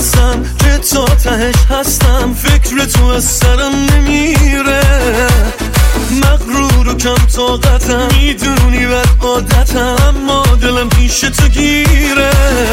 ازم که تا تهش هستم، فکر تو از سرم نمیره. مغرور و کم طاقتم، میدونی بد عادتم، اما دلم پیش تو گیره.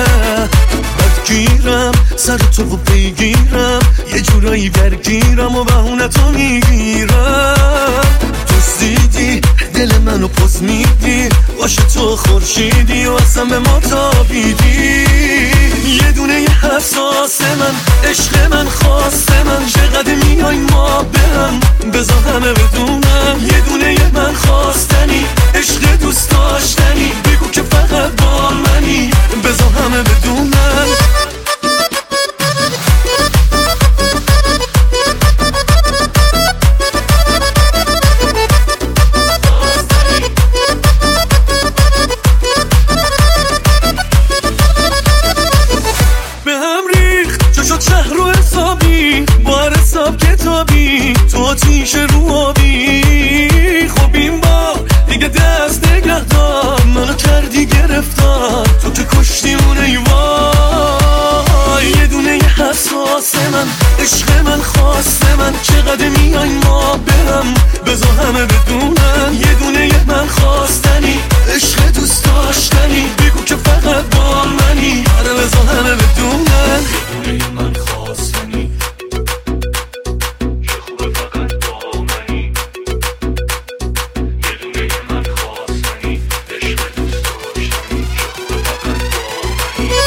بدگیرم سر تو و بگیرم، یه جورایی درگیرم و بهونه تو میگیرم. دیدی دل منو پس میدی، باشه تو خورشیدی و اصلا به ما تابیدی. یه دونه یه حساس من، عشق من، خواست من، چقدر میای ما به هم، بذار همه بدونم. یه دونه یه من خواستنی، عشق دوست داشتنی، بگو که فقط با منی، بذار همه بدونم. شهر رو حسابی، بار حساب کتابی، تو آتیش رو آبی. خب این بار دیگه دست نگه دار، منو کردی گرفتار، تو که کشتی اون ایوان. یه دونه یه حساس من، عشق من، خواست من، چقدر میای ما برم، بذار همه بدونم. یه دونه یه من خواستنی، عشق دوست داشتنی، بگو که فقط با منی، آره بذار همه بدونم. من خواستنی، چه خوبه فقط با منی. یه دونه من خواستنی، عشق دوست داشتنی، چه خوبه فقط با منی.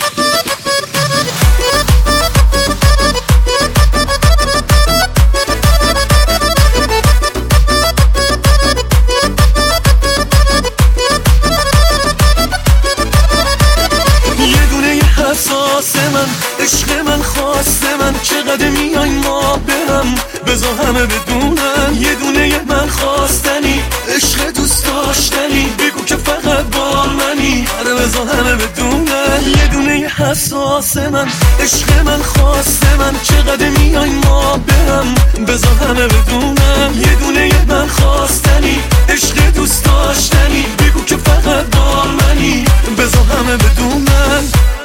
یه دونه یه حساس من، عشق من، خواست من، چقدر میای ما برم، بذار همه بدونم. یه دونه یه من خواستنی، عشق دوست داشتنی، بگو که فقط با منی، آره بذار همه بدونم. یه دونه یه حساس من، عشق من، خواست من، چقدر میای ما برم، بذار همه بدونم. یه دونه یه من خواستنی، عشق دوست داشتنی، بگو که فقط با منی، بذار همه بدونم.